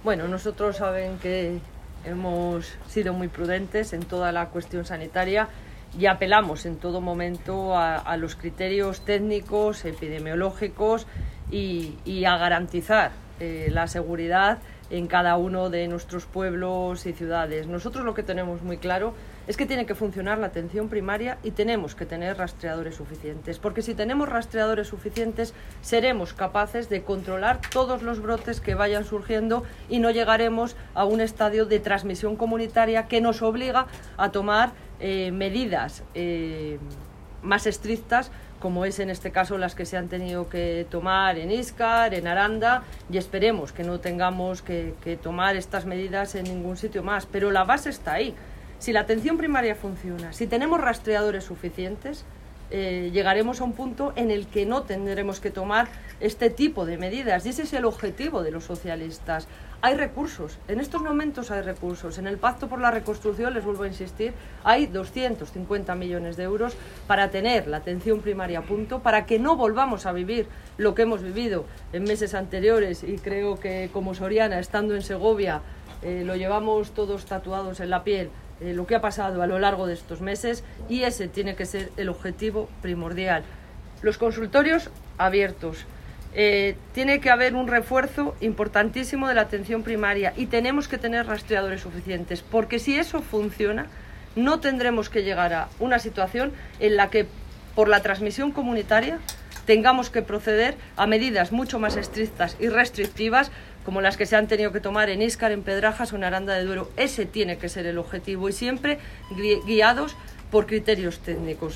Bueno, nosotros saben que hemos sido muy prudentes en toda la cuestión sanitaria y apelamos en todo momento a los criterios técnicos, epidemiológicos y a garantizar la seguridad en cada uno de nuestros pueblos y ciudades. Nosotros lo que tenemos muy claro es que tiene que funcionar la atención primaria y tenemos que tener rastreadores suficientes, porque si tenemos rastreadores suficientes seremos capaces de controlar todos los brotes que vayan surgiendo y no llegaremos a un estadio de transmisión comunitaria que nos obliga a tomar medidas más estrictas, como es en este caso las que se han tenido que tomar en Íscar, en Aranda, y esperemos que no tengamos que tomar estas medidas en ningún sitio más. Pero la base está ahí. Si la atención primaria funciona, si tenemos rastreadores suficientes, llegaremos a un punto en el que no tendremos que tomar este tipo de medidas, y ese es el objetivo de los socialistas. Hay recursos, en estos momentos hay recursos. En el Pacto por la Reconstrucción, les vuelvo a insistir, hay 250 millones de euros para tener la atención primaria a punto, para que no volvamos a vivir lo que hemos vivido en meses anteriores, y creo que como soriana, estando en Segovia, lo llevamos todos tatuados en la piel, lo que ha pasado a lo largo de estos meses, y ese tiene que ser el objetivo primordial. Los consultorios abiertos. Tiene que haber un refuerzo importantísimo de la atención primaria y tenemos que tener rastreadores suficientes, porque si eso funciona no tendremos que llegar a una situación en la que por la transmisión comunitaria tengamos que proceder a medidas mucho más estrictas y restrictivas como las que se han tenido que tomar en Íscar, en Pedrajas o en Aranda de Duero. Ese tiene que ser el objetivo, y siempre guiados por criterios técnicos.